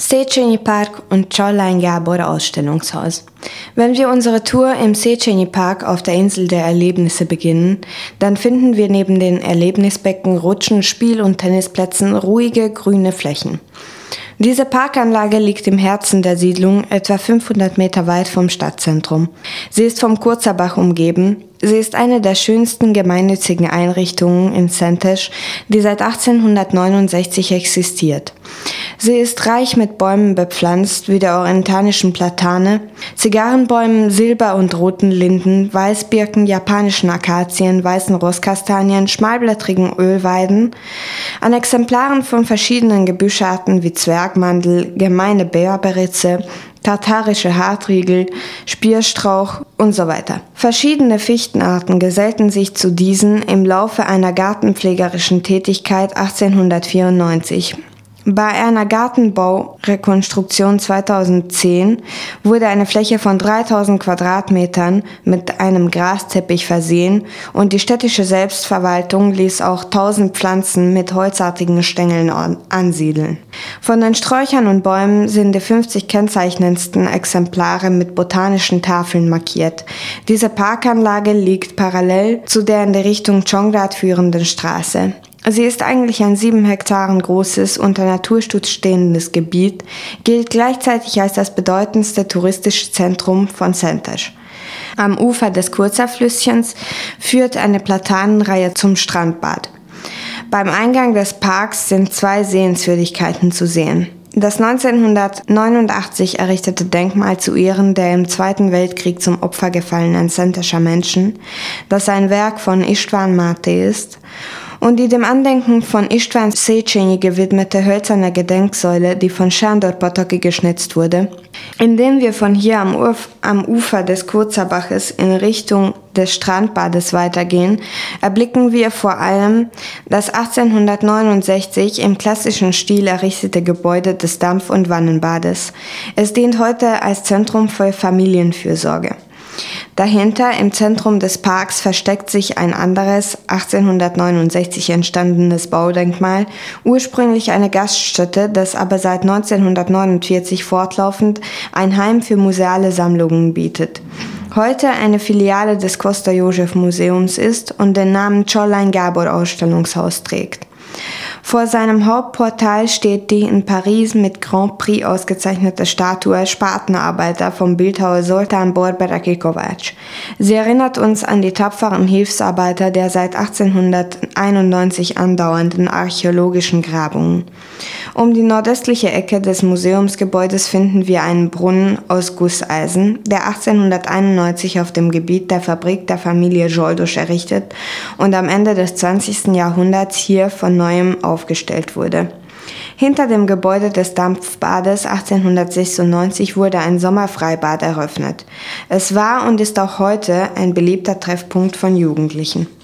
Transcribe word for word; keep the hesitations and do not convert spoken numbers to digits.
Széchenyi Park und Czollán Gábor Ausstellungshaus. Wenn wir unsere Tour im Széchenyi Park auf der Insel der Erlebnisse beginnen, dann finden wir neben den Erlebnisbecken, Rutschen, Spiel- und Tennisplätzen ruhige, grüne Flächen. Diese Parkanlage liegt im Herzen der Siedlung, etwa fünfhundert Meter weit vom Stadtzentrum. Sie ist vom Kurzabach umgeben. Sie ist eine der schönsten gemeinnützigen Einrichtungen in Szentes, die seit achtzehnhundertneunundsechzig existiert. Sie ist reich mit Bäumen bepflanzt, wie der orientalischen Platane, Zigarrenbäumen, Silber- und roten Linden, Weißbirken, japanischen Akazien, weißen Rosskastanien, schmalblättrigen Ölweiden, an Exemplaren von verschiedenen Gebüscharten wie Zwergmandel, gemeine Berberitze, tartarische Hartriegel, Spierstrauch und so weiter. Verschiedene Fichtenarten gesellten sich zu diesen im Laufe einer gartenpflegerischen Tätigkeit achtzehnhundertvierundneunzig. Bei einer Gartenbaurekonstruktion zweitausendzehn wurde eine Fläche von dreitausend Quadratmetern mit einem Grasteppich versehen und die städtische Selbstverwaltung ließ auch tausend Pflanzen mit holzartigen Stängeln ansiedeln. Von den Sträuchern und Bäumen sind die fünfzig kennzeichnendsten Exemplare mit botanischen Tafeln markiert. Diese Parkanlage liegt parallel zu der in die Richtung Csongrád führenden Straße. Sie ist eigentlich ein sieben Hektaren großes, unter Naturschutz stehendes Gebiet, gilt gleichzeitig als das bedeutendste touristische Zentrum von Szentes. Am Ufer des Kurza-Flüsschens führt eine Platanenreihe zum Strandbad. Beim Eingang des Parks sind zwei Sehenswürdigkeiten zu sehen. Das neunzehnhundertneunundachtzig errichtete Denkmal zu Ehren der im Zweiten Weltkrieg zum Opfer gefallenen Szentescher Menschen, das ein Werk von István Máté ist, und die dem Andenken von István Széchenyi gewidmete hölzerne Gedenksäule, die von Sándor Potocki geschnitzt wurde. Indem wir von hier am, Uf- am Ufer des Kurzabaches in Richtung des Strandbades weitergehen, erblicken wir vor allem das achtzehnhundertneunundsechzig im klassischen Stil errichtete Gebäude des Dampf- und Wannenbades. Es dient heute als Zentrum für Familienfürsorge. Dahinter, im Zentrum des Parks, versteckt sich ein anderes, achtzehnhundertneunundsechzig entstandenes Baudenkmal, ursprünglich eine Gaststätte, das aber seit neunzehnhundertneunundvierzig fortlaufend ein Heim für museale Sammlungen bietet. Heute eine Filiale des Kosta-Josef-Museums ist und den Namen Czollán Gábor Ausstellungshaus trägt. Vor seinem Hauptportal steht die in Paris mit Grand Prix ausgezeichnete Statue Spatenarbeiter vom Bildhauer Zoltán Borbereki Kovács. Sie erinnert uns an die tapferen Hilfsarbeiter der seit achtzehnhunderteinundneunzig andauernden archäologischen Grabungen. Um die nordöstliche Ecke des Museumsgebäudes finden wir einen Brunnen aus Gusseisen, der achtzehnhunderteinundneunzig auf dem Gebiet der Fabrik der Familie Zsoldos errichtet und am Ende des zwanzigsten Jahrhunderts hier von neuem aufgestellt wurde. Hinter dem Gebäude des Dampfbades achtzehnhundertsechsundneunzig wurde ein Sommerfreibad eröffnet. Es war und ist auch heute ein beliebter Treffpunkt von Jugendlichen.